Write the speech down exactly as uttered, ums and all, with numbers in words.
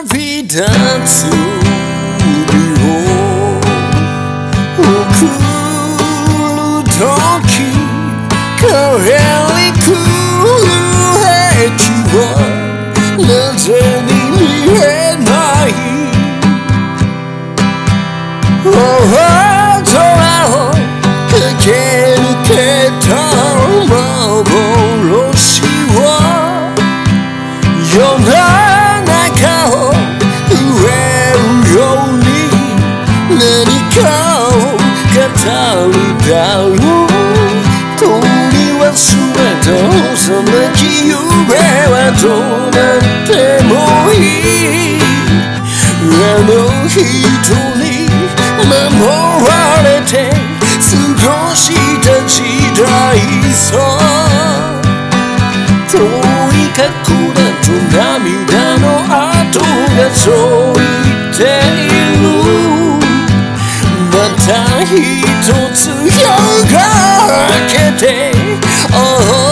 び立つ日を送るとき帰り来る駅はなぜに見えない空を駆け抜けた幻は世の中を植えるように何かを語るだろう取り忘れた幼き夢はどうなってもいいあの人に守られて過ごした時代さ遠い過去だと涙の跡がついているまた一つ夜が明けて、oh